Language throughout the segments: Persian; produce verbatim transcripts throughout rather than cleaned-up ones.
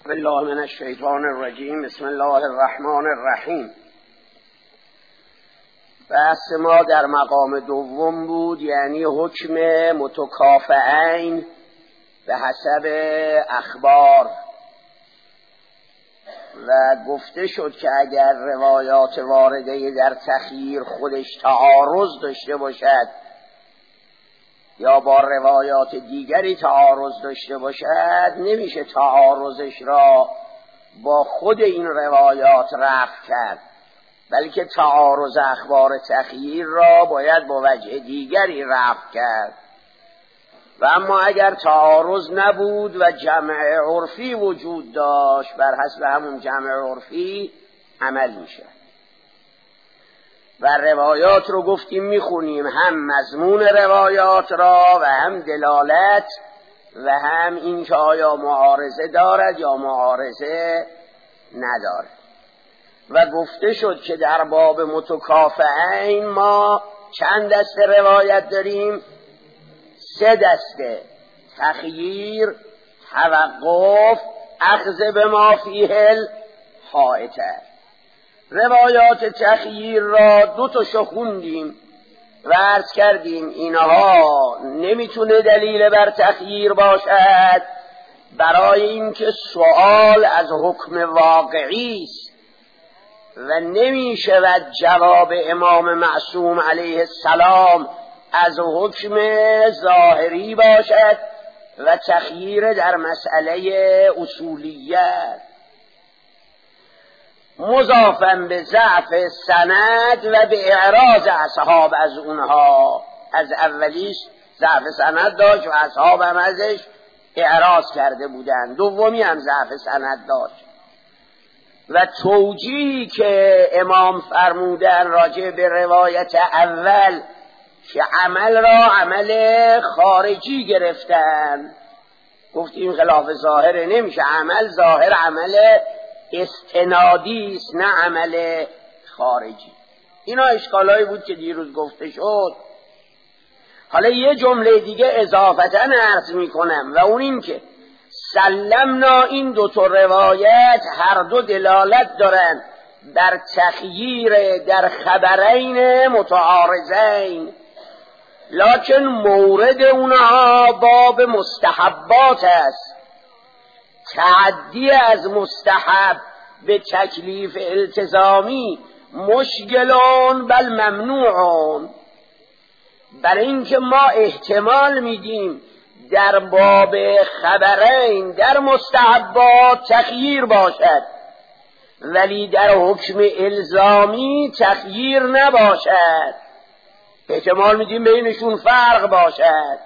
بالله من الشیطان الرجیم. بسم الله الرحمن الرحیم. بحث ما در مقام دوم بود، یعنی حکم متکافئین به حسب اخبار، و گفته شد که اگر روایات وارده در تخییر خودش تعارض داشته باشد یا با روایات دیگری تعارض داشته باشد، نمیشه تعارضش را با خود این روایات رفع کرد، بلکه تعارض اخبار تخییر را باید با وجه دیگری رفع کرد. و اما اگر تعارض نبود و جمع عرفی وجود داشت، بر حسب همون جمع عرفی عمل میشه. و روایات رو گفتیم میخونیم، هم مضمون روایات را و هم دلالت و هم این که آیا معارضه دارد یا معارضه ندارد. و گفته شد که در باب متکافئین ما چند دسته روایت داریم؟ سه دسته: تخییر، توقف، اخذ به ما فیه الحائطه. روایات تخییر را دو تا شخوندیم و عرض کردیم اینها نمیتونه دلیل بر تخییر باشد، برای اینکه سوال از حکم واقعی است و نمیشه و جواب امام معصوم علیه السلام از حکم ظاهری باشد و تخییر در مسئله اصولیت. مضافاً به ضعف سند و به اعراض اصحاب از اونها. از اولیش ضعف سند داشت و اصحاب هم ازش اعراض کرده بودند. دومی هم ضعف سند داشت. و توجیهی که امام فرمودن راجع به روایت اول که عمل را عمل خارجی گرفتن، گفتیم خلاف ظاهره، نمیشه. عمل ظاهر عمل استنادی است، نه عمل خارجی. اینا اشکالایی بود که دیروز گفته شد. حالا یه جمله دیگه اضافتا عرض میکنم و اون این که سلمنا این دو تا روایت هر دو دلالت دارن در تخییر در خبرین متعارضین، لکن مورد اونها باب مستحبات است. تعدی از مستحب به تکلیف التزامی مشکلون بل ممنوعون. برای اینکه ما احتمال میدیم در باب خبرین در مستحبات تخییر باشد، ولی در حکم الزامی تخییر نباشد. احتمال میدیم بینشون فرق باشد.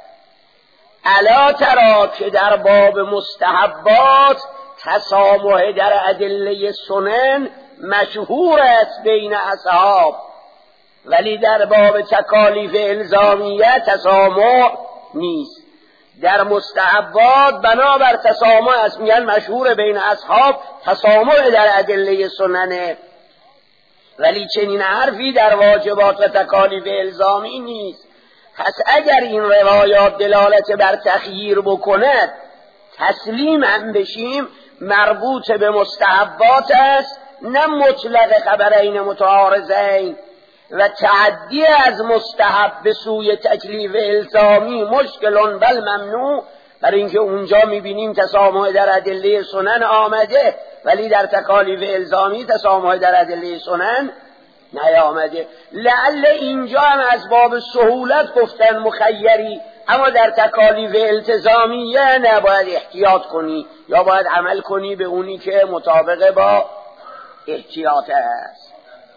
الا ترا که در باب مستحبات تسامح در ادله سنن مشهور است بین اصحاب، ولی در باب تکالیف الزامیه تسامح نیست. در مستحبات بنابر تسامح است، میگن مشهور بین اصحاب تسامح در ادله سننه، ولی چنین حرفی در واجبات و تکالیف الزامی نیست. پس اگر این روایات دلالت بر تخییر بکند تسلیم هم بشیم مربوط به مستحبات است، نه مطلق خبرین متعارضین. و تعدی از مستحب به سوی تکلیف الزامی مشکلون بل ممنوع، برای اینکه اونجا میبینیم تسامح در ادله سنن آمده، ولی در تکالیف الزامی تسامح در ادله سنن نیامده. لعل اینجا هم از باب سهولت گفتن مخیری، اما در تکالیف التزامیه نباید احتیاط کنی، یا باید عمل کنی به اونی که مطابق با احتیاط است.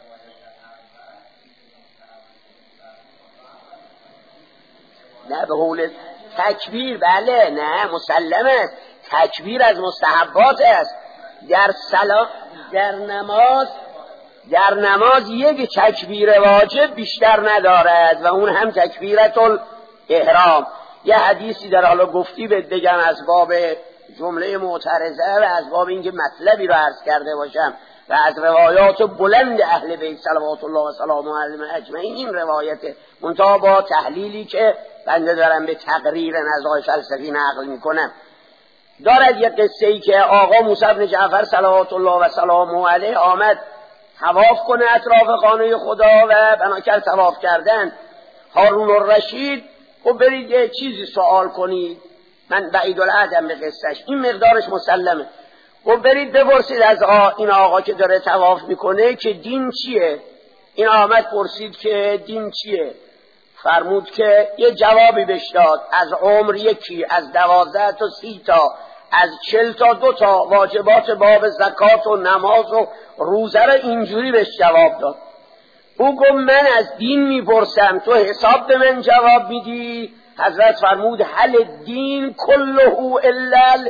نه به قول تکبیر، بله، نه مسلمه، تکبیر از مستحبات است. در صلاة، در نماز در نماز یک تکبیر واجب بیشتر ندارد و اون هم تکبیرت الاحرام. یه حدیثی در حالا گفتی بهت بگم از باب جمله معترضه و از باب اینکه مطلبی رو عرض کرده باشم و از روایات بلند اهل بیت صلوات الله و سلامه علیهم اجمعین. این روایت منتها با تحلیلی که بنده دارم به تقریر نظر فلسفی نقل میکنم. دارد یه قصه ای که آقا موسی بن جعفر صلوات الله و سلامه علیه آمد طواف کنه اطراف خانه خدا و بنا کرد طواف کردن. هارون الرشید خب برید یه چیزی سوال کنید، من بعید العهدم به قصهش، این مقدارش مسلمه. خب برید بپرسید از آ... این آقا که داره طواف میکنه که دین چیه. این آمد پرسید که دین چیه، فرمود که یه جوابی بهش داد، از عمر یکی، از دوازده تا سی تا، از چل تا دو تا، واجبات باب زکات و نماز و روزه را اینجوری بهش جواب داد. او گفت من از دین میپرسم، تو حساب به من جواب میدی؟ حضرت فرمود هل دین کله الا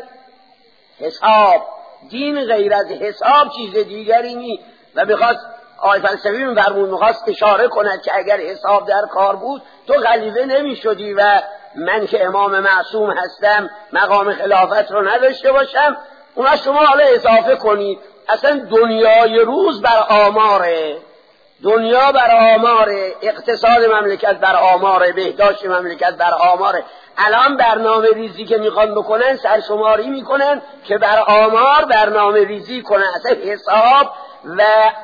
حساب، دین غیر از حساب چیز دیگری نی. و بخواست آقای فلسفی میفرمود میخواست اشاره کند که اگر حساب در کار بود تو خلیفه نمی شدی و من که امام معصوم هستم مقام خلافت رو نداشته باشم. اونا شما حالا اضافه کنید اصلا دنیای روز بر آماره، دنیا بر آماره، اقتصاد مملکت بر آماره، بهداشت مملکت بر آماره. الان برنامه ریزی که میخوان بکنن سرشماری میکنن که بر آمار برنامه ریزی کنن. اصلا حساب و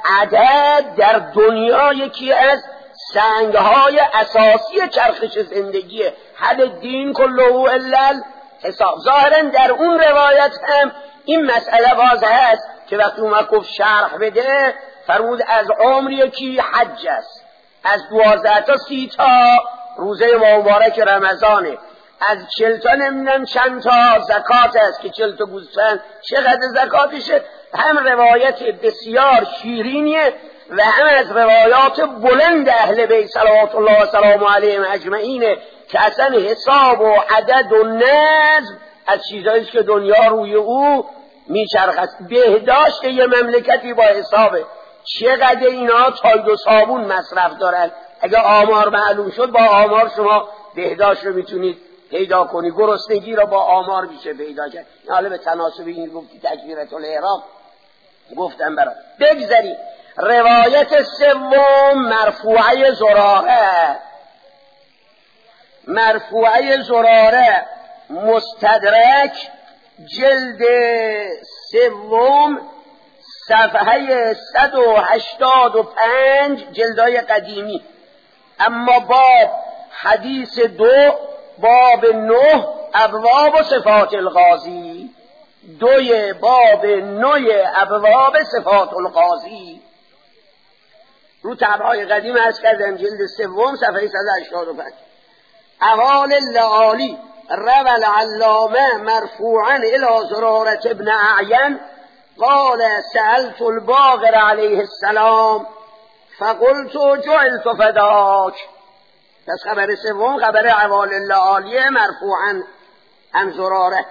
عدد در دنیا یکی از سنگهای اساسی چرخش زندگیه. هل دین کله الا حساب. ظاهرا در اون روایت هم این مسئله باز هست که وقتی اومد گفت شرح بده فرمود از عمر یکی حج است، از دوازده تا سی تا روزه مبارک رمضانه، از چل تا نمیدونم چند تا زکات است که چل تا گوسفند چقدر زکاتشه. هم روایت بسیار شیرینیه و هم از روایات بلند اهل بیت صلوات الله و سلام علیهم اجمعینه که اصلا حساب و عدد و نظم از چیزایی که دنیا روی او میچرخه. بهداشت یه مملکتی با حسابه، چقدر اینا تاید و صابون مصرف دارن. اگه آمار معلوم شد با آمار شما بهداشت رو میتونید پیدا کنی، گرسنگی رو با آمار میشه پیدا کرد. حالا به تناسب این گفتی تکبیرة الاحرام گفتم برای بگذاریم. روایت سوم مرفوعه زراره، مرفوعه زراره مستدرک جلد سوم صفحه صد و هشتاد و پنج جلدای قدیمی. اما باب حدیث دو باب نه ابواب و صفات القاضی، دوی باب نوی ابواب صفات القاضی رو طبعای قدیم از کردم جلد سوم صفحه صد و هشتاد و پنج. اقال لعالی روى العلامه مرفوعا الى زرارة ابن اعین قال سألت الباقر علیه السلام فقلت جعلت فداک. پس خبر سوم خبر اقال لعالی مرفوعا عن زراره.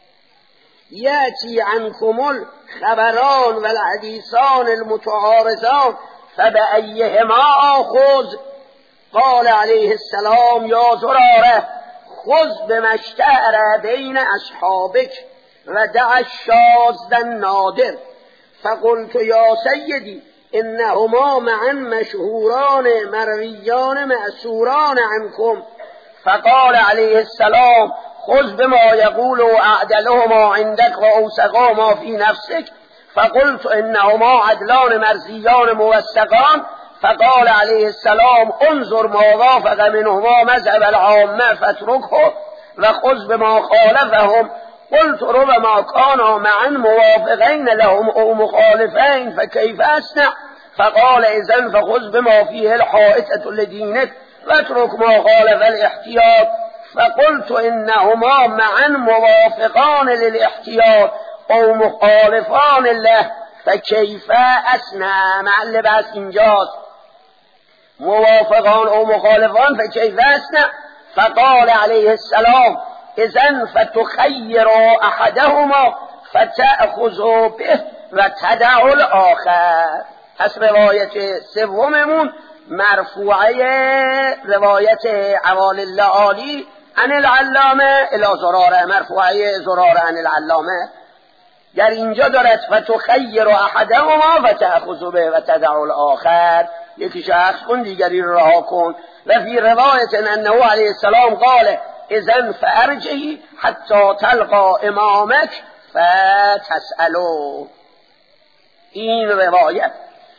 یأتی عنکم الخبران والحدیثان المتعارضان فبأیهما آخذ. قال علیه السلام یا زراره خذ بما اشتهر بین اصحابک و دع الشاذ النادر. فقلت یا سیدی انهما معا مشهوران مرویان مأثوران عنکم. فقال علیه السلام خذ بما يقول اعدلهما عندك واوثقهما في نفسك. فقلت انهما عدلان مرزيان موثقان. فقال عليه السلام انظر ما وافق منهما مذهب العامة فاتركه وخذ بما خالفهم. قلت ربما كانا معا موافقين لهم او مخالفين فكيف اصنع؟ فقال اذن فخذ بما فيه الحائطة لدينك واترك ما خالف الاحتياط. فقلت انهما معا موافقان للاحتياط او مخالفان له فكيف اصنع؟ محل بحث اینجاست، موافقان او مخالفان فكيف اصنع؟ فقال عليه السلام اذن فتخير احدهما فتأخذ به و تدع الاخر. پس روایت سوممون مرفوعه روایت عوال اللعالی عن العلامه الى زراره، مرفوعه زراره عن العلامه در اینجا دارد فتخیر احدهما فتأخذ به و تدع الاخر، یکی شخص کن دیگری رو رها کن. و فی روایت انه علیه السلام قال اذن فارجعی حتی تلقا امامک فتسألو. این روایت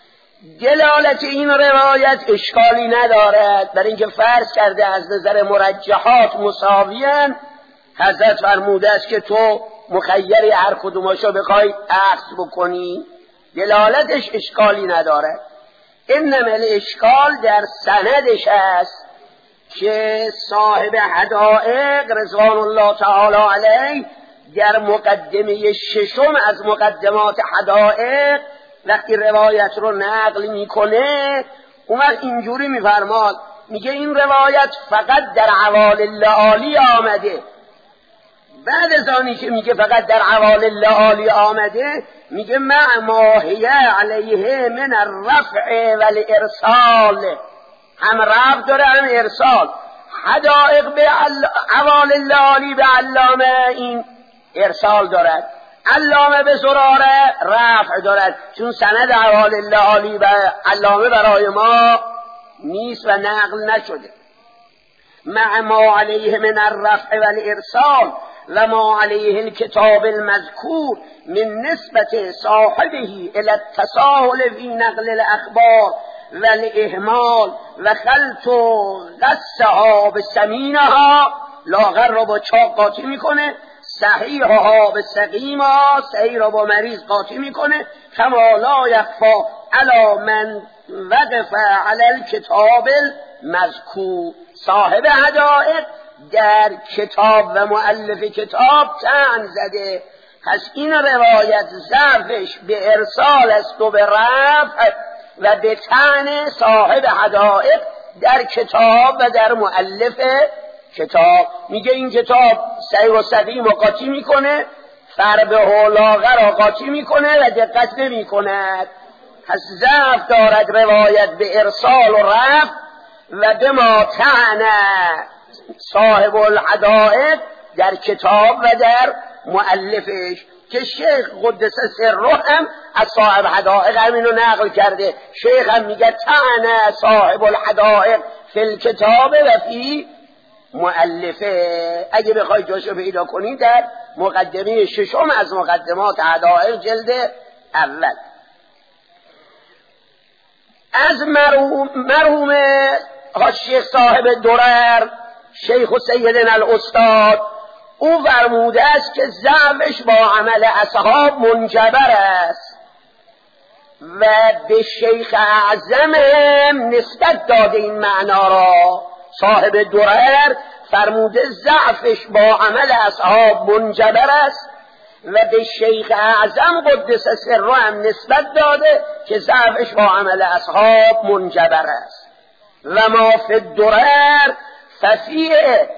دلالت این روایت اشکالی ندارد، برای اینکه فرض کرده از نظر مرجحات مساویان. حضرت فرموده است که تو مخیری هر کدوماشو بخوای اخذ بکنی، دلالتش اشکالی ندارد. انما الاشکال در سندش است که صاحب حدائق رضوان الله تعالی علیه در مقدمه ششم از مقدمات حدائق وقتی روایت رو نقل میکنه اون وقت اینجوری میفرماد، میگه این روایت فقط در عوال اللعالی آمده. بعد از آنی که میگه فقط در عوال اللعالی آمده، میگه مع ماهیه علیه من الرفع والارسال، هم رفع داره هم ارسال. حدائق به عوال اللعالی به علامه این ارسال دارد، علامه به زراره رفع دارد، چون سند عوال اللعالی به علامه برای ما نیست و نقل نشده. مع ما علیه من الرفع والارسال و ما علیه الكتاب المذکور من نسبت صاحبه الى التساهل فی نقل الاخبار والاهمال و خلط و غصها به سمینها، لاغر رو با چاق قاطی میکنه، صحیحها به سقیمها، صحیح رو با مریض قاطی میکنه. کما لا یخفا علی من وقف علی الکتاب المذکور. صاحب حدائق در کتاب و مؤلف کتاب طعن زده، پس این روایت ضعفش به ارسال است و به رفع و به طعن صاحب حدائق در کتاب و در مؤلف کتاب. میگه این کتاب صحیح و سقیم رو قاطی میکنه، فربه و لاغر رو قاطی میکنه و دقت نمی کند، پس ضعف دارد روایت به ارسال و رفع و به ما طعن صاحب الحدائق در کتاب و در مؤلفش، که شیخ قدس سره هم از صاحب حدائق همینو نقل کرده. شیخ هم میگه طعن صاحب الحدائق فی الکتاب و فی مؤلفه. اگه بخوای جاشو پیدا کنی در مقدمه ششم از مقدمات حدائق جلد اول. از مرحوم مرحوم شیخ صاحب درر شیخ سیدنا الاستاد، او فرموده است که ضعفش با عمل اصحاب منجبر است و به شیخ اعظم نسبت داده این معنا را. صاحب درر فرموده ضعفش با عمل اصحاب منجبر است و به شیخ اعظم قدس سره هم نسبت داده که ضعفش با عمل اصحاب منجبر است. و ما فی الدرر ففیه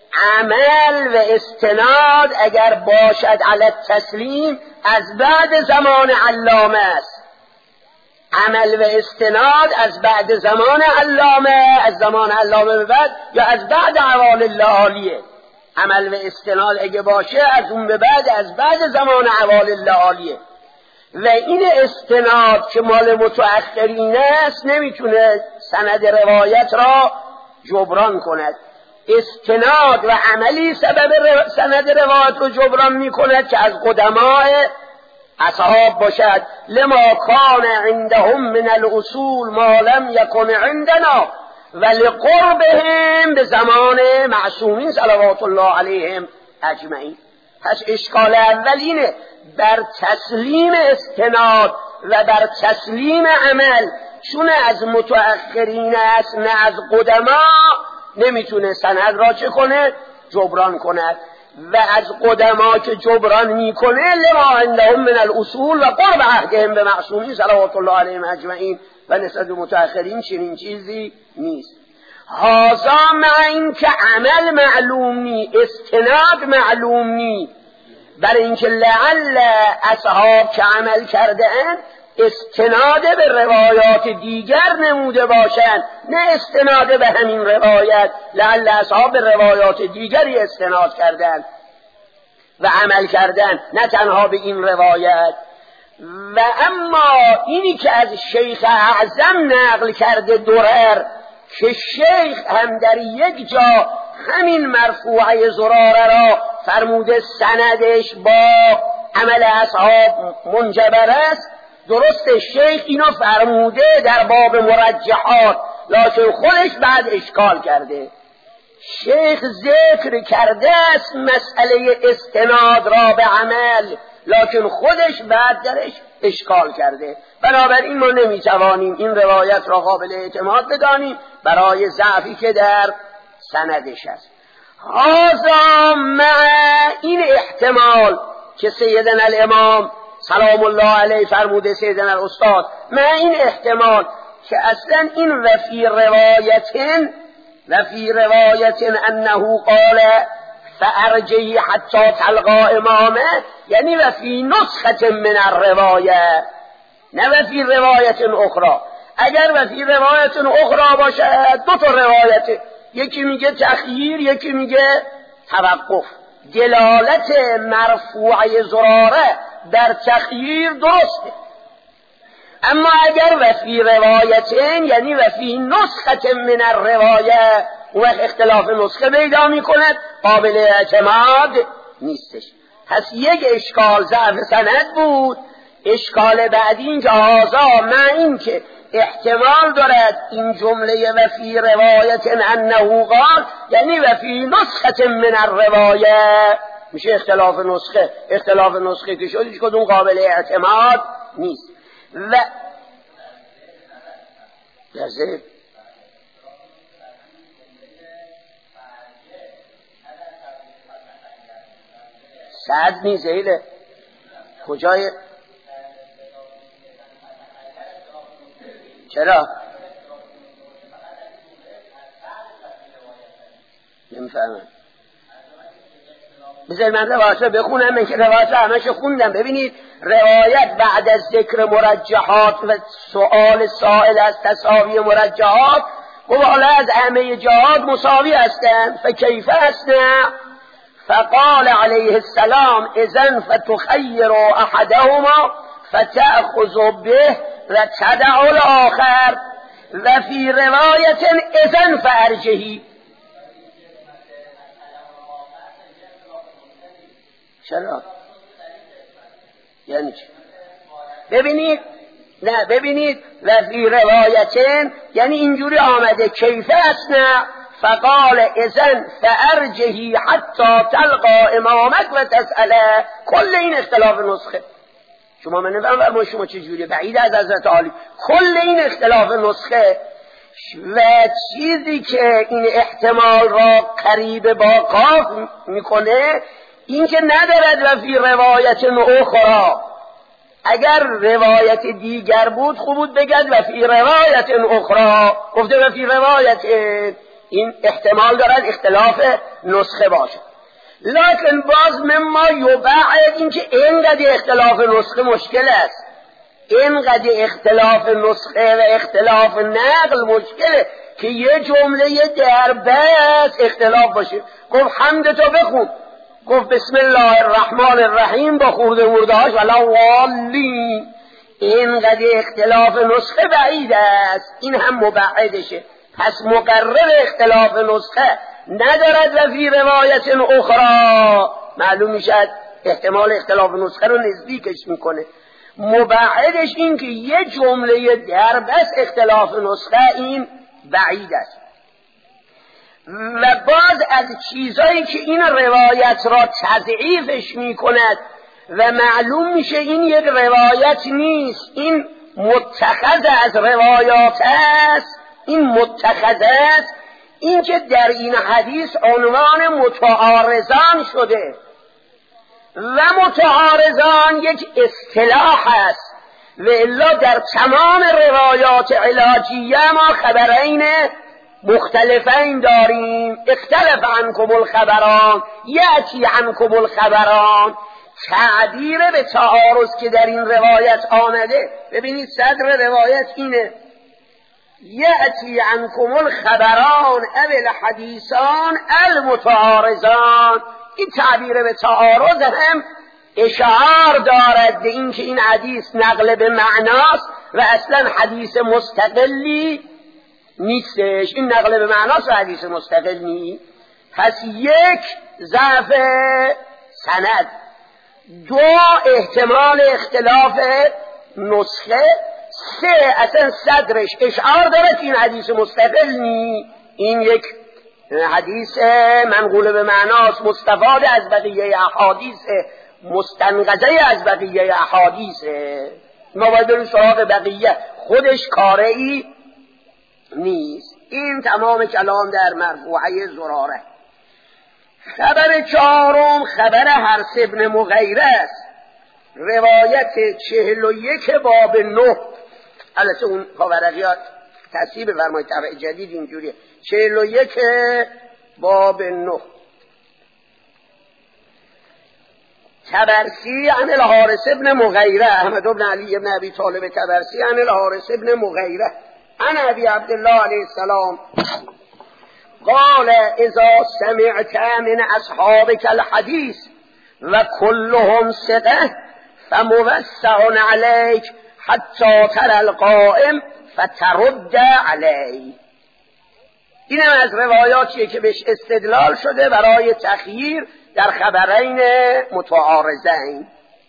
عمل و استناد اگر باشد علی التسلیم از بعد زمان علامه است. عمل و استناد از بعد زمان علامه، از زمان علامه به بعد، یا از بعد عوال اللعالیه. عمل و استناد اگه باشه از اون به بعد، از بعد زمان عوال اللعالیه. و این استناد که مال متأخرین است نمیتونه سند روایت را جبران کند. استناد و عملی سبب رو سند روایت رو جبران میکند که از قدماء اصحاب باشد. لما کان عندهم من الاصول ما لم یکن عندنا و لقربهم به زمان معصومین صلوات الله علیهم اجمعین. پس اشکال اول اینه، بر تسلیم استناد و بر تسلیم عمل، چون از متأخرین است نه از قدما، نمیتونه سند را چه کنه؟ جبران کند. و از قدما که جبران میکنه لما عندهم من الاصول و قرب عهدهم به معصومین صلوات الله علیهم اجمعین، و نسبت به متأخرین چنین چیزی نیست. هازا مع این که عمل معلوم نی، استناد معلوم نی، برای اینکه لعل اصحاب که عمل کرده اند استناد به روایات دیگر نموده باشند، نه استناد به همین روایت. لعل اصحاب به روایات دیگری استناد کردند و عمل کردند، نه تنها به این روایت. و اما اینی که از شیخ اعظم نقل کرده درر، که شیخ هم در یک جا همین مرفوعه زراره را فرموده سندش با عمل اصحاب منجبر است. درست شیخ اینو فرموده در باب مرجحات، لکن خودش بعد اشکال کرده. شیخ ذکر کرده است مسئله استناد را به عمل، لکن خودش بعد درش اشکال کرده. بنابراین ما نمیتوانیم این روایت را قابل اعتماد بدانیم برای ضعفی که در سندش است. هذا مع این احتمال که سیدنا الامام سلام الله علیه فرموده، سیدنا الاستاد، مع این احتمال که اصلا این وفی روایتن وفی روایتن انه قال فارجعی حتی تلقا امامه، یعنی وفی نسخه من الروایه، نه وفی روایت اخرى. اگر وفی روایت اخرى باشد دو تا روایت، یکی میگه تخییر، یکی میگه توقف. دلالت مرفوعه زراره در تخییر درسته، اما اگر وفی روایتین یعنی وفی نسخه من الروایه، اون اختلاف نسخه پیدا میکند، قابل اعتماد نیستش. پس یک اشکال ضعف سند بود. اشکال بعدی این که آزا مع این که احتمال دارد این جمله وفی روایت انه قال یعنی وفی نسخه من الروایه، میشه اختلاف نسخه. اختلاف نسخه که شد هیچ کدوم قابل اعتماد نیست. و لازم سعد نیزیله کجای چرا نمیفهمم؟ بذار من روایت رو بخونم، من که روایت رو همش خوندم. ببینید روایت بعد از ذکر مرجحات و سؤال سائل از تساوی مرجحات و حالا از همه جهات مساوی هستند، فکیف هستند؟ فقال علیه السلام اذن فتخیر احدهما فتأخذ به و تدع الاخر و فی روایت اذن فارجحی. چرا؟ یعنی چی؟ ببینید نه ببینید و فی روایتن یعنی اینجوری آمده کیف اسنا فقال اذن فارجحی حتی تلقا امامک و تسأله. کل این اختلاف نسخه شما من نفهم شما چجوری بعید از حضرت عالی. کل این اختلاف نسخه و چیزی که این احتمال را قریب با قاف میکنه این که ندارد و فی روایت اخرى. اگر روایت دیگر بود خوب بود بگد و فی روایت اخرى، گفته و فی روایت، این احتمال دارد اختلاف نسخه باشد. لکن باز مما یبعد این که اینقدر اختلاف نسخه مشکل است، اینقدر اختلاف نسخه و اختلاف نقل مشکله که یه جمله در بس اختلاف باشه. گفت حمدتو بخون، گفت بسم الله الرحمن الرحیم با خورده مردهاش ولا والی. اینقدر اختلاف نسخه بعید است، این هم مبعدشه. پس مقرر اختلاف نسخه ندارد و فی روایت اخرى، معلوم میشد احتمال اختلاف نسخه رو نزدیکش میکنه. مبعدش این که یه جمله در بس اختلاف نسخه این بعید است. و باز از چیزایی که این روایت را تضعیفش میکند و معلوم میشه این یک روایت نیست، این متخذ از روایات است، این متخذ است، این که در این حدیث عنوان متعارضان شده و متعارضان یک اصطلاح است و الا در تمام روایات علاجیه ما خبرین مختلفین داریم. اختلف عنکم الخبران یأتی عنکم الخبران، تعبیر به تعارض که در این روایت آمده. ببینید صدر روایت اینه یأتی عنکم الخبران او الحدیثان المتعارضان. این تعبیر به تعارض هم اشعار دارد به این که این حدیث نقل به معناست و اصلا حدیث مستقلی نیستش. این نقل به معناست و حدیث مستقل نیست. پس یک ضعف سند، دو احتمال اختلاف نسخه، سه اصلا صدرش اشعار داره که این حدیث مستقل نی، این یک حدیث منقول به معناست، مستفاد از بقیه احادیث، مستنقذه از بقیه احادیث. ما باید بریم سراغ بقیه، خودش کاره‌ای نیست. این تمام کلام در مرفوعه زراره. خبر چهارم خبر حرث ابن مغیره است، روایت چهل و یک باب نه. البته اون پاورقیات تصحیح بفرمایید، طبع جدید اینجوریه، چهل و یک باب نه. تبرسی عن الحارث ابن مغیره، احمد ابن علی ابن ابی طالب تبرسی عن الحارث ابن مغیره عن ابی عبدالله علیه السلام قال اذا سمعت من اصحابك الحديث وكلهم ثقة فموسع عليك حتى ترى القائم فترد عليه. این هم از روایاتیه که بهش استدلال شده برای تخییر در خبرین متعارضین.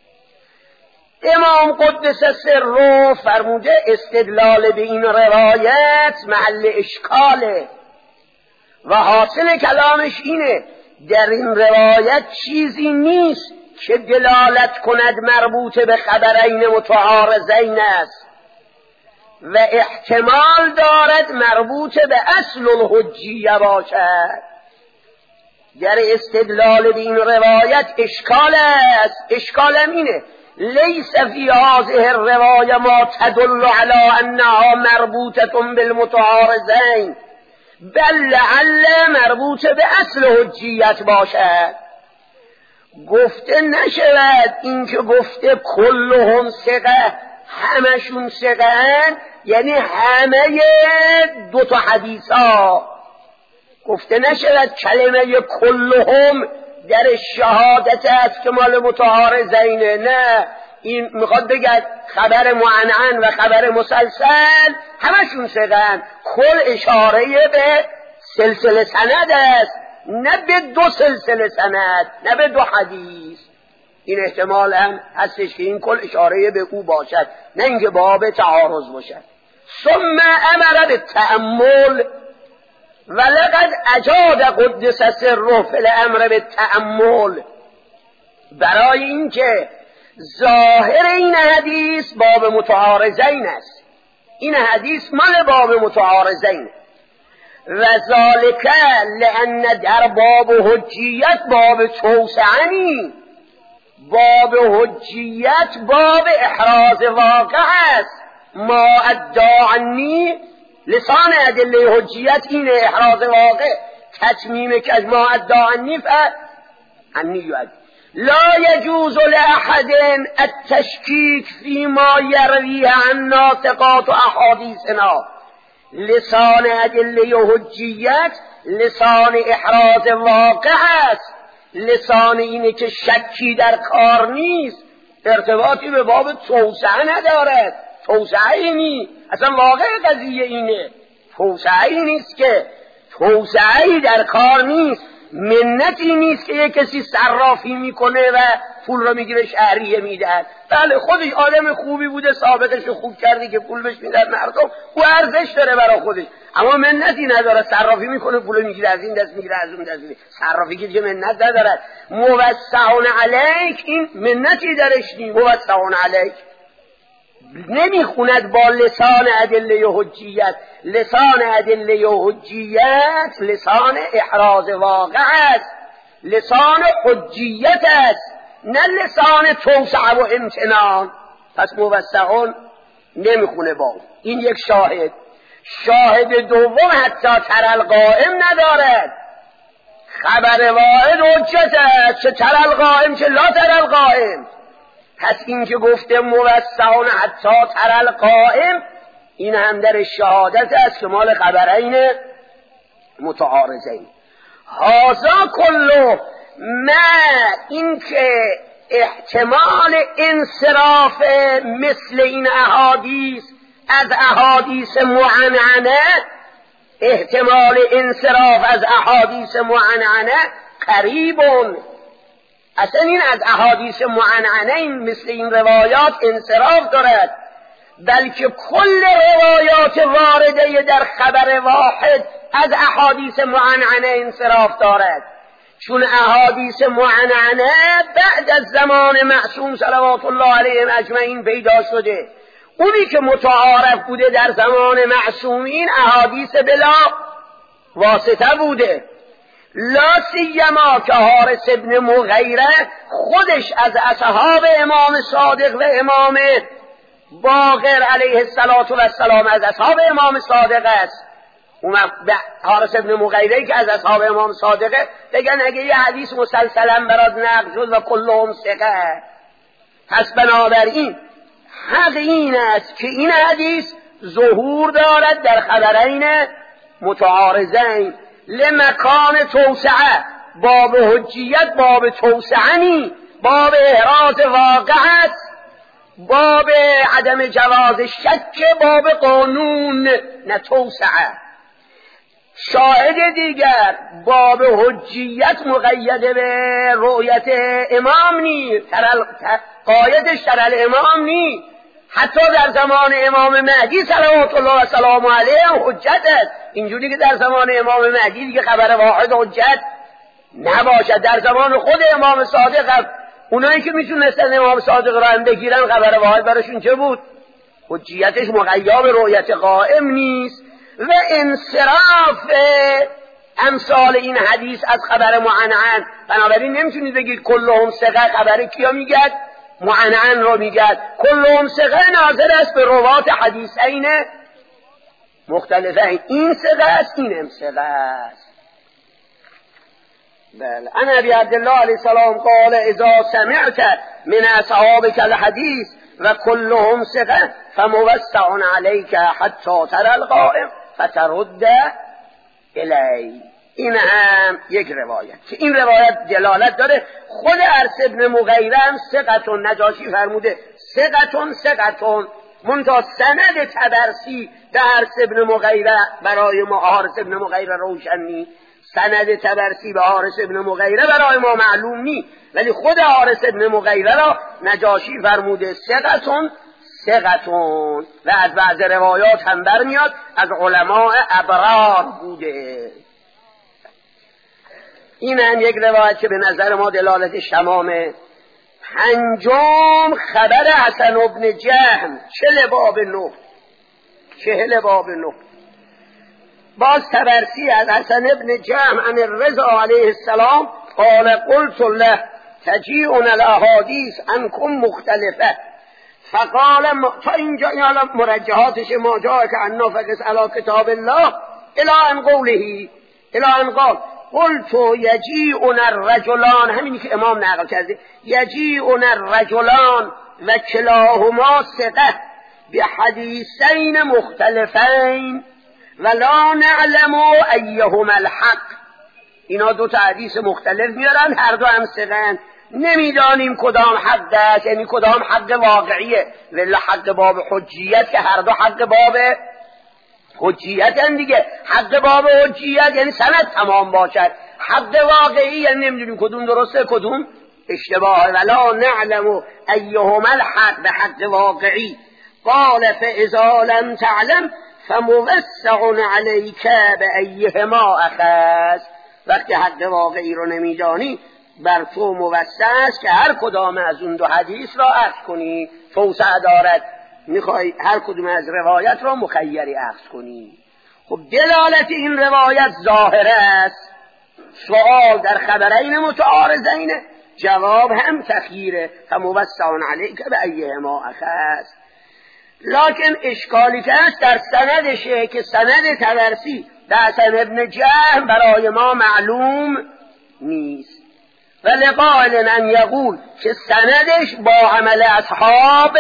امام قدس سره فرموده استدلال به این روایت محل اشکاله و حاصل کلامش اینه در این روایت چیزی نیست که دلالت کند مربوط به خبرین متعارضین است و احتمال دارد مربوط به اصل الحجیه باشد. در استدلال به این روایت اشکال است. اشکالم اینه لیس فی هذه الروایه ما تدل علی انها مربوطه بالمتعارضین بل لعل مربوط به اصل حجیت باشد. گفته نشود این که گفته کلهم ثقه، همشون ثقه‌اند، یعنی همه دو تا حدیث ها. گفته نشود کلمه کلهم در شهادت است که مال متعارضینه، نه، این میخواد بگه خبر معنعن و خبر مسلسل همشون ثقه‌اند. کل اشاره به سلسله سند است، نه به دو سلسله سند، نه به دو حدیث. این احتمال هم هستش که این کل اشاره به او باشد، نه اینکه باب تعارض باشد. ثم امر بالتأمل ولقد اجاد قدس سره فی الامر بالتأمل، برای اینکه ظاهر این حدیث باب متعارضین است، این حدیث مال باب متعارضین و ذالک لان در باب حجیت باب توسعنی، باب حجیت باب احراز واقع است. ما ادعانی لسان ادله حجیت اینه، احراز واقع، تتمیم که ما ادعانی فعنی یعد. لا يجوز لأحد التشكيك فيما يرويه عن ثقات احاديثنا. لسان ادله حجیت لسان احراز واقع است، لسان اینه که شکی در کار نیست، ارتباطی به باب توسعه ندارد. توسعه نی، اصلا واقع قضیه اینه، توسعه نیست که توسعه در کار نیست. منتی نیست که یک کسی صرافی میکنه و پول رو میگیره شهریه میدن. بله خودش آدم خوبی بوده، سابقش رو خوب کردی که پول بهش میدن مردم، او ارزش داره برای خودش، اما منتی نداره. صرافی میکنه پول میگیره، از این دست میگیره از اون دست میگیره. صرافی که دیگه منت نداره. موسعون علیک، این منتی درش نیست. موسعون علیک نمیخوند با لسان ادله حجیت. لسان ادله حجیت لسان احراز واقع است، لسان حجیت است، نه لسان توسعه و امتنان. پس موسعون نمیخونه با اون. این یک شاهد. شاهد دوم حتی ترى القائم ندارد. خبر واحد حجت است، چه ترى القائم چه لا ترى القائم. پس این که گفته موسعون حتی ترى القائم، این هم در شهادت است که مال خبرین متعارضین. هذا کله ما، این که احتمال انصراف مثل این احادیث از احادیث معنعنه احتمال انصراف از احادیث معنعنه قریبون. اصلا این از احادیث معنعنه این مثل این روایات انصراف دارد، بلکه کل روایات وارده در خبر واحد از احادیث معنعنه انصراف دارد، چون احادیث معنعنه بعد از زمان معصوم صلوات الله علیهم اجمعین پیدا شده. اونی که متعارف بوده در زمان معصومین احادیث بلا واسطه بوده، لا سیما که حارث ابن مغیره خودش از اصحاب امام صادق و امام باقر علیه السلام از اصحاب امام صادق است. اون حارث ابن مغیره که از اصحاب امام صادقه بگن اگه یه حدیث مسلسلا برات نقل شد و کلهم ثقه، پس بنابراین حق این است که این حدیث ظهور دارد در خبرین متعارضین. لمکان توسعه، باب حجیت باب توسعه نی، باب احراز واقع است، باب عدم جواز شک باب قانون نه توسعه. شاهد دیگر باب حجیت مقید به رؤیت امام نی، قایدش در الامام نی. حتی در زمان امام مهدی صلوات الله و سلام علیه حجت است، اینجوری که در زمان امام مهدی دیگه خبر واحد حجت نباشد. در زمان خود امام صادق هم اونایی که میتونستن امام صادق را هم بگیرن خبر واحد براشون چه بود؟ حجیتش مقید به رؤیت قائم نیست. و انصراف امثال این حدیث از خبر معنعن، بنابراین نمیتونید بگید کلهم ثقه. خبر کیا میگد؟ معنعن رو میگد. کلهم ثقه ناظر است به روات حدیثین مختلفه، این ثقه است این هم ثقه است. بله. انا ابی عبدالله علیه السلام قال اذا سمعت من اصحابك الحدیث و کلهم ثقه فموسع علیک حتی تر القائم فترد الی. این هم یک روایت که این روایت دلالت داره. خود عرس ابن مغیره هم ثقتون، نجاشی فرموده ثقتون ثقتون، منتها سند تبرسی به عرس ابن مغیره برای ما عرس ابن مغیره روشن نی، سند تبرسی به عرس ابن مغیره برای ما معلوم نی، ولی خود عرس ابن مغیره را نجاشی فرموده ثقتون ثقتون. و از بعض روایات هم برمیاد از علماء ابرار بوده. این هم یک روایت که به نظر ما دلالت شمامه. پنجم خبر حسن ابن جهم، چهل باب نه، چهل باب نه. باز تبرسی از حسن ابن جهم عن الرضا علیه السلام قال قلت له تجیعنا الاحادیث عنکم مختلفه فقال ما... تا اینجا این حالا مرجحاتش ما جا که انا فقس علی کتاب الله الى ان قوله الى ان قال قلت یجیعنا الرجلان، همینی که امام نقل کرده، یجیعنا الرجلان و کلاهما ثقه بحدیثین مختلفین ولا نعلم ایهما الحق. اینا دو تا حدیث مختلف میارن، هر دو هم ثقه‌اند، نمیدانیم کدام حق است، یعنی کدام حق واقعیه. ولی حق باب حجیت که هر دو حق باب حجیت هم دیگه. حق باب حجیت یعنی سند تمام باشد، حق واقعی یعنی نمیدونیم کدوم درسته کدوم اشتباه. ولا نعلم ایهما الحق، به حق واقعی. قال فاذا لم تعلم فموسع علیک بایهما اخذ. وقتی حق واقعی رو نمیدانی بر تو موسع است که هر کدام از اون دو حدیث را اخذ کنی. توسعه دارد، میخوای هر کدوم از روایت را مخیری اخذ کنی. خب دلالت این روایت ظاهره است. سوال در خبرین متعارضین، جواب هم تخییره. فموسع علیک بایهما اخذ. لکن اشکالی که هست در سندشه که سند تبرسی در حسن ابن جهم برای ما معلوم نیست. و لقائل ان یقول که سندش با عمل اصحاب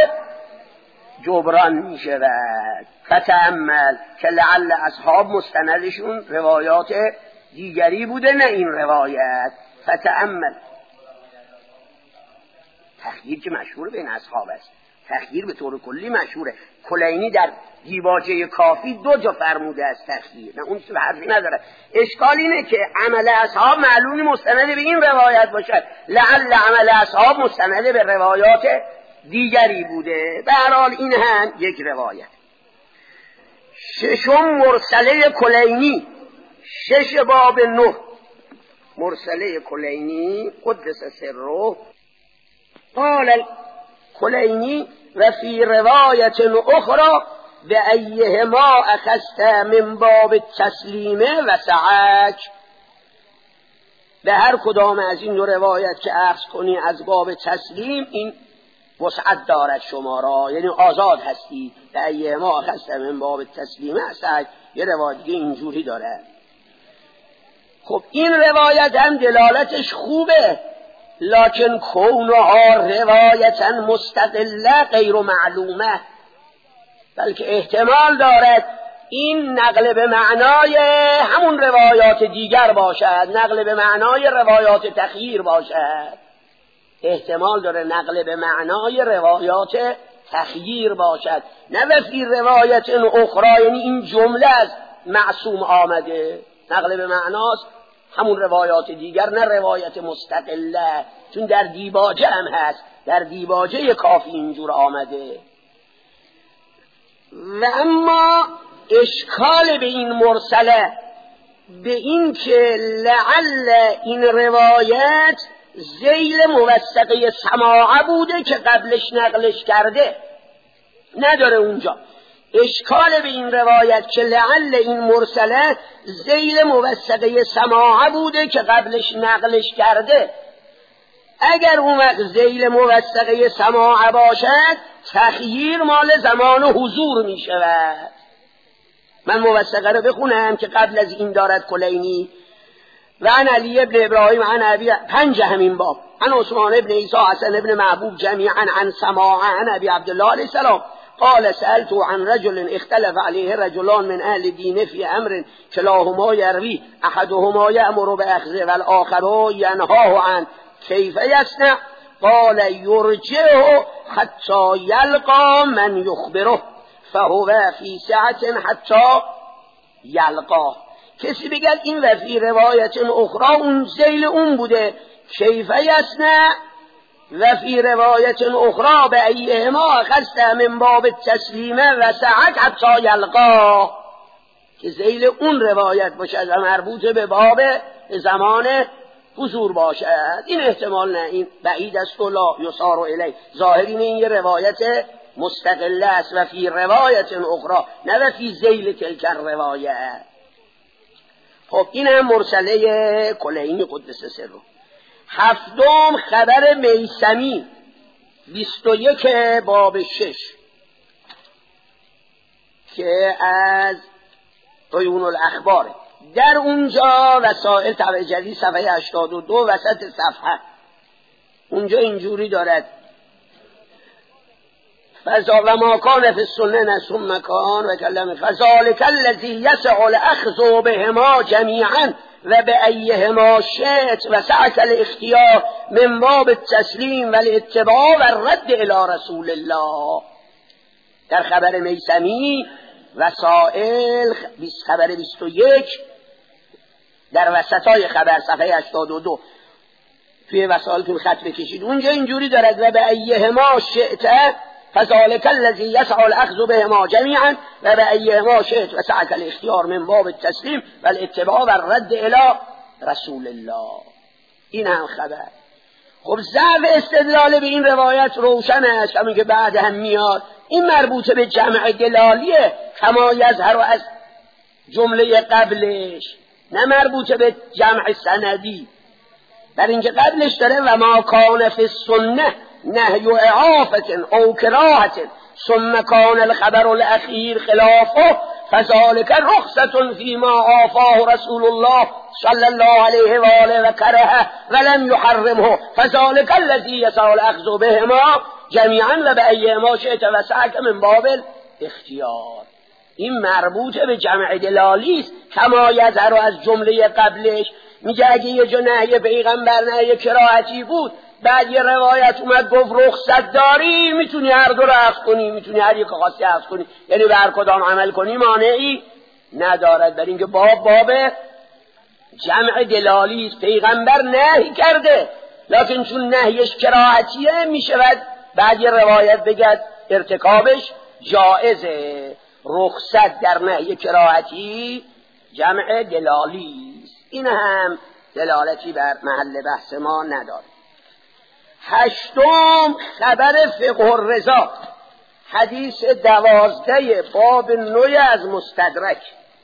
جبران می شود. فتأمل که لعل اصحاب مستندشون روایات دیگری بوده نه این روایت. فتأمل تخییر که مشهور بین اصحاب است. تخییر به طور کلی مشهوره. کلینی در دیباجه کافی دو جا فرموده از تخییر، نه اون چیز حرفی نداره. اشکال اینه که عمل اصحاب معلومی مستند به این روایت باشد، لعل عمل اصحاب مستند به روایات دیگری بوده. به هر حال این هم یک روایت. ششم مرسله کلینی، شش باب نه. مرسله کلینی قدس سره قال کلینی و فی روایت اخرى به ایهما اخذت من باب تسلیمه و سعک. به هر کدام از این دو روایت که اخذ کنی از باب تسلیم این وسعت دارد شما را، یعنی آزاد هستی. به ایهما اخذت من باب تسلیمه و سعک. یه روایت دیگه اینجوری داره. خب این روایت هم دلالتش خوبه، لکن کونها روایتا مستقله غیر معلومه، بلکه احتمال دارد این نقل به معنای همون روایات دیگر باشد، نقل به معنای روایات تخییر باشد. احتمال داره نقل به معنای روایات تخییر باشد، نه و فی روایت اخرى، یعنی این جمله از معصوم آمده. نقل به معناست همون روایات دیگر، نه روایت مستقله، چون در دیباجه هم هست، در دیباجه کافی اینجور آمده. و اما اشکال به این مرسله به این که لعل این روایت ذیل موثقه سماعه بوده که قبلش نقلش کرده، نداره اونجا. اشکال به این روایت که لعل این مرسله ذیل موثقه سماعه بوده که قبلش نقلش کرده. اگر اون وقت ذیل موثقه سماعه باشد تخییر مال زمان حضور می شود. من موثقه رو بخونم که قبل از این دارد کلینی. و عن علی ابن ابراهیم عن ابی، پنج همین باب، عن عثمان ابن عیسی حسن ابن محبوب جمیعا عن سماعه عن ابی عبدالله علیه السلام قال سألت عن رجل اختلف عليه رجلان من اهل دین فی امر كلاهما يروي احدهما يأمر بأخذه والآخر ينهاه عن كيف يصنع قال يرجعه حتى يلقى من يخبره فهو في سعة حتى يلقاه. کسی بگد این و فی روایت اخرى اون ذیل اون بوده کیف یصنع، و فی روایت اخرى به ایهما اخذت من باب تسلیمه و سعک حتی یلقا، که ذیل اون روایت باشد و مربوط به باب زمان حضور باشد. این احتمال نه، این بعید است و لا یصار الیه. ظاهر اینه این یه روایت مستقله است و فی روایت اخرى، نه و فی ذیل تلک روایت. خب این هم مرسله کلینی قدس سره. هفتم خبر میثمی بیست و یک باب شش که از عیون الاخبار، در اونجا وسائل طبع جدید صفحه هشتاد و دو وسط صفحه اونجا اینجوری دارد فضا و ما کان فی السنه نسم مکان و کلم فذالک الذی یسع الاخذ بهما جمیعا و به ایهما شئت و سعت الاختیار من باب التسلیم و الاتباع و الرد الی رسول الله. در خبر میثمی وسائل خبر بیست و یک در وسطای خبر صفحه هشتاد و دو توی وسائلتون خط بکشید، اونجا اینجوری دارد و به ایهما شئت فذالک الذی یسع الاخذ بهما جمیعا و به ایهما شئت و سعت الاختیار من باب التسلیم و الاتباع و الرد الی رسول الله. این هم خبر. خب ضعف استدلال به این روایت روشن است، همین که بعد هم میاد. این مربوط به جمع دلالیه کما یظهر از جمله قبلش، نه مربوط به جمع سندی. در اینجا قبلش داره و ما کان فی السنه نهی اعافت او کراهت ثم کان الخبر الاخیر خلافه فذلك رخصة فيما آفاه رسول الله صلى الله عليه وآله وكرهه ولم يحرمه فذلك الذي يسع الأخذ بهما جميعا وبأيهما شئت وسعك من باب الاختیار. این مربوط به جمع دلالی است کما یظهر از جمله قبلش. میگه اگه یه جا نهی پیغمبر نهی کراهتی بود بعد یه روایت اومد گفت رخصت داری، میتونی هر دو رو عقد کنی، میتونی هر یک خاصی عقد کنی، یعنی به هر کدام عمل کنی مانعی ندارد. برای اینکه باب باب جمع دلالی است. پیغمبر نهی کرده، لکن چون نهیش کراهتیه میشود بعد یه روایت بگد ارتکابش جائزه. رخصت در نهی کراهتی جمع دلالی است. این هم دلالتی بر محل بحث ما نداره. هشتم خبر فقه الرضا، حدیث دوازده باب نوی از مستدرک.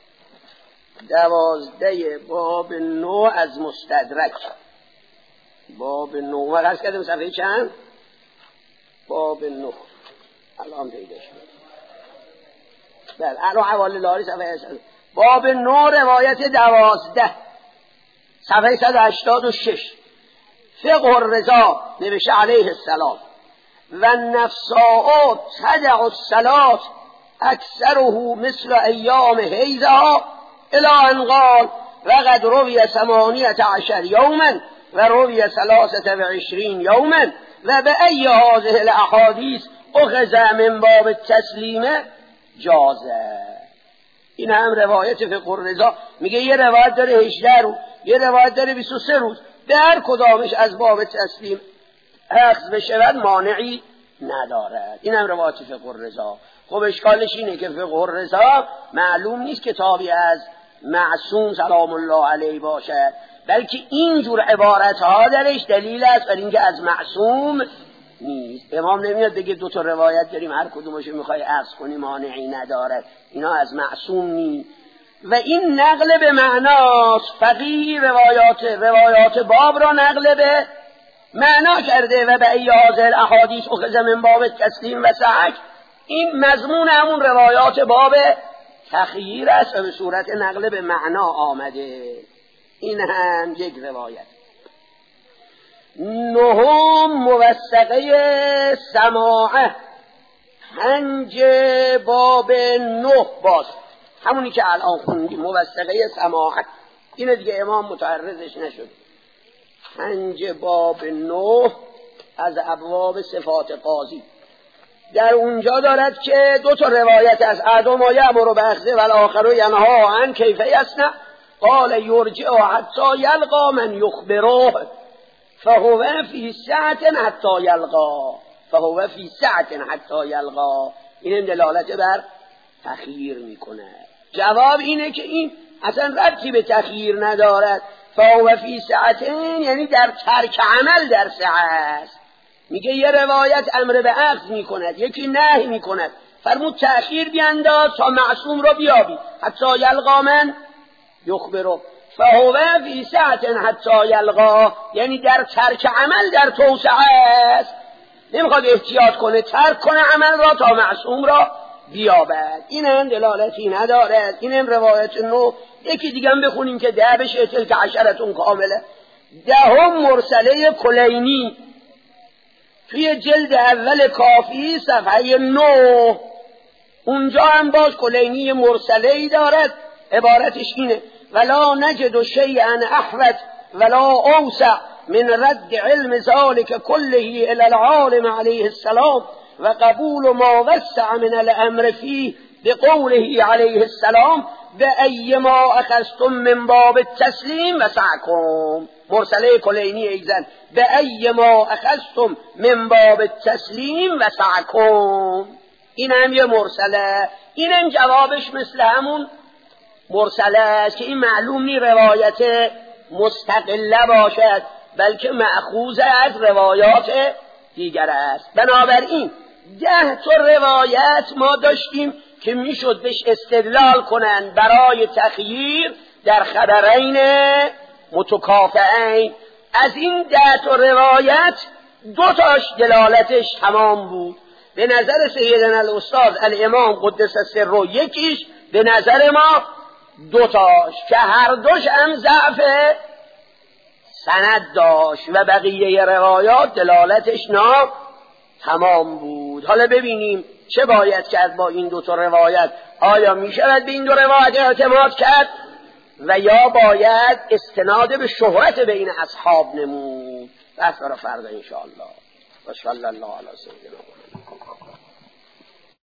دوازده باب نو از مستدرک. باب نو وقت کردیم صفحه چند؟ باب نو الان پیداش بود. بله الان حواله لاری صفحه چند؟ باب نو روایت دوازده صفحه صد و هشتاد و شش. فقه الرضا نوشته علیه السلام و النفساء تدع الصلاة اکثره مثل ایام حیضها الى ان قال وقد روی ثمانیت عشر یوما و روی ثلاثة و عشرین یوما و به ای هذه الاحادیث اخذ من باب التسلیم جازه. این هم روایت فقه الرضا میگه یه روایت داره هجده روز، یه روایت داره بیست و سه روز، در کدامش از باب تسلیم اخذ بشود مانعی ندارد. این هم روایت فقه الرضا. خب اشکالش اینه که فقه الرضا معلوم نیست کتابی از معصوم سلام الله علیه باشد، بلکه اینجور عبارت ها درش دلیل است بر اینکه از معصوم نیست. امام نمیاد بگه دو تا روایت داریم هر کدومش میخوای اخذ کنی مانعی ندارد، اینا از معصوم نیست. و این نقل به معناست. فقیه روایات روایات باب را نقل به معنا کرده و به ای هذه الاحادیث اخذ من باب تسلیم و سعک. این مضمون همون روایات باب تخییر است و به صورت نقل به معنا آمده. این هم یک روایت. نهم موثقه سماعه، پنج باب نه باز همونی که الان خوندیم موثقه سماعه. این دیگه امام متعرضش نشد. پنج باب نه از ابواب صفات قاضی. در اونجا دارد که دو تا روایت از اعدام و یأمر بأخذه و الاخر ینها عن کیف یصنع قال یرجع حتی یلقى من یخبره فهو فی سعة حتی یلقى فهو فی سعة حتی یلقى. این دلالت بر تخییر میکنه. جواب اینه که این اصلا ربطی به تخییر ندارد. فهو فی سعة یعنی در ترک عمل در سعه است. میگه یه روایت امر به عقد میکند، یکی نهی میکند، فرمود تأخیر بیانداز تا معصوم رو بیابی حتی یلقا من یخبرو. فهو فی سعة حتی یلقا یعنی در ترک عمل در توسعه است. نمیخواد احتیاط کنه، ترک کنه عمل را تا معصوم را بیابد. این هم دلالتی ندارد. این هم روایت نو. یکی دیگه هم بخونیم که ده بشه تلک عشرتون کامله. دهم مرسله کلینی توی جلد اول کافی صفحه نو. اونجا هم باز کلینی مرسله‌ای دارد. عبارتش اینه ولا نجد شیئا احوج ولا اوسع من رد علم ذلك كله الى العالم علیه السلام و قبول ما وسع من الامر فيه بقوله علیه السلام به ای ما اخذتم من باب التسلیم و سعکم. مرسله کلینی ایزن به ای ما اخذتم من باب التسلیم و سعکم. این هم یه مرسله. این هم جوابش مثل همون مرسله است که این معلوم نی روایت مستقله باشد بلکه مأخوذ از روایات دیگر است. بنابراین ده تا روایت ما داشتیم که میشد بهش استدلال کنن برای تخییر در خبرین متکافئین. از این ده تا روایت دو تاش دلالتش تمام بود. به نظر سیدنا الاستاذ الامام قدس سره یکیش، به نظر ما دو تاش که هر دوش هم ضعف سند داشت و بقیه روایات دلالتش نا تمام بود. حالا ببینیم چه باید کرد با این دو تا روایت. آیا می شود به این دو روایت اعتماد کرد و یا باید استناد به شهرت بین اصحاب نمود؟ بحث برای فردا انشاءالله. و صلی الله علی سیدنا محمد.